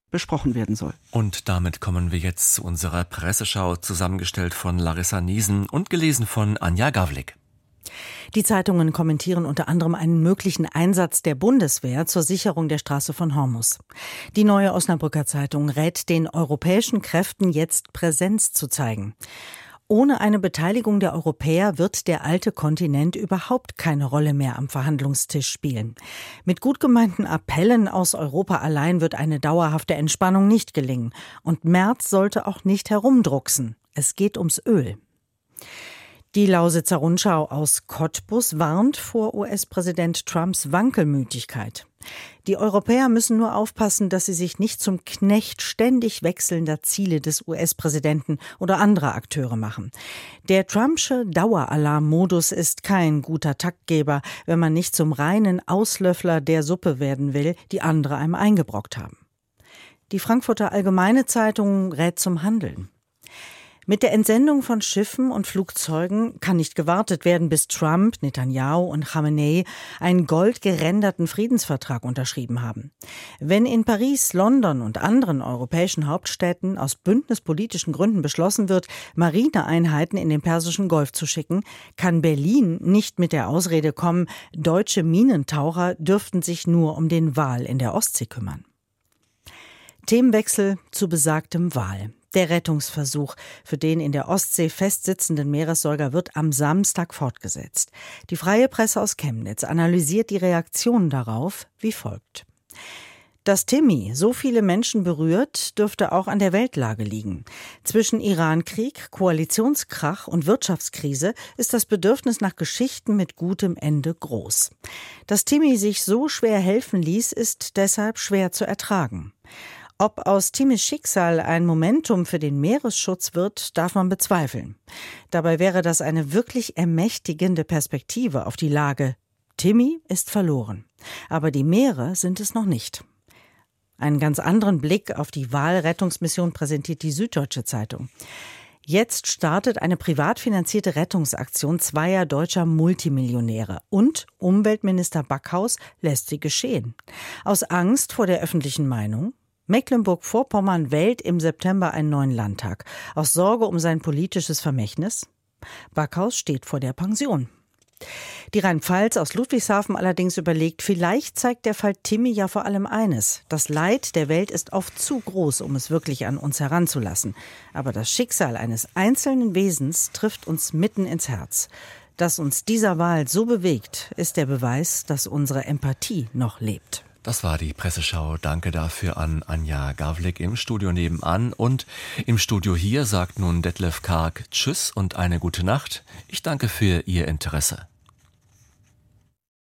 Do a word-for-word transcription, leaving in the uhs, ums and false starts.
besprochen werden soll. Und damit kommen wir jetzt zu unserer Presseschau, zusammengestellt von Larissa Niesen und gelesen von Anja Gawlik. Die Zeitungen kommentieren unter anderem einen möglichen Einsatz der Bundeswehr zur Sicherung der Straße von Hormuz. Die Neue Osnabrücker Zeitung rät den europäischen Kräften jetzt Präsenz zu zeigen. Ohne eine Beteiligung der Europäer wird der alte Kontinent überhaupt keine Rolle mehr am Verhandlungstisch spielen. Mit gut gemeinten Appellen aus Europa allein wird eine dauerhafte Entspannung nicht gelingen. Und Merz sollte auch nicht herumdrucksen. Es geht ums Öl. Die Lausitzer Rundschau aus Cottbus warnt vor U S-Präsident Trumps Wankelmütigkeit. Die Europäer müssen nur aufpassen, dass sie sich nicht zum Knecht ständig wechselnder Ziele des U S-Präsidenten oder anderer Akteure machen. Der Trumpsche Daueralarmmodus ist kein guter Taktgeber, wenn man nicht zum reinen Auslöffler der Suppe werden will, die andere einem eingebrockt haben. Die Frankfurter Allgemeine Zeitung rät zum Handeln. Mit der Entsendung von Schiffen und Flugzeugen kann nicht gewartet werden, bis Trump, Netanyahu und Khamenei einen goldgeränderten Friedensvertrag unterschrieben haben. Wenn in Paris, London und anderen europäischen Hauptstädten aus bündnispolitischen Gründen beschlossen wird, Marineeinheiten in den Persischen Golf zu schicken, kann Berlin nicht mit der Ausrede kommen, deutsche Minentaucher dürften sich nur um den Wal in der Ostsee kümmern. Themenwechsel zu besagtem Wal. Der Rettungsversuch für den in der Ostsee festsitzenden Meeressäuger wird am Samstag fortgesetzt. Die Freie Presse aus Chemnitz analysiert die Reaktionen darauf wie folgt. Dass Timmy so viele Menschen berührt, dürfte auch an der Weltlage liegen. Zwischen Iran-Krieg, Koalitionskrach und Wirtschaftskrise ist das Bedürfnis nach Geschichten mit gutem Ende groß. Dass Timmy sich so schwer helfen ließ, ist deshalb schwer zu ertragen. Ob aus Timmys Schicksal ein Momentum für den Meeresschutz wird, darf man bezweifeln. Dabei wäre das eine wirklich ermächtigende Perspektive auf die Lage. Timmy ist verloren, aber die Meere sind es noch nicht. Einen ganz anderen Blick auf die Walrettungsmission präsentiert die Süddeutsche Zeitung. Jetzt startet eine privat finanzierte Rettungsaktion zweier deutscher Multimillionäre und Umweltminister Backhaus lässt sie geschehen. Aus Angst vor der öffentlichen Meinung? Mecklenburg-Vorpommern wählt im September einen neuen Landtag. Aus Sorge um sein politisches Vermächtnis? Backhaus steht vor der Pension. Die Rheinpfalz aus Ludwigshafen allerdings überlegt, vielleicht zeigt der Fall Timmy ja vor allem eines. Das Leid der Welt ist oft zu groß, um es wirklich an uns heranzulassen. Aber das Schicksal eines einzelnen Wesens trifft uns mitten ins Herz. Dass uns dieser Wal so bewegt, ist der Beweis, dass unsere Empathie noch lebt. Das war die Presseschau. Danke dafür an Anja Gawlik im Studio nebenan. Und im Studio hier sagt nun Detlef Karg Tschüss und eine gute Nacht. Ich danke für Ihr Interesse.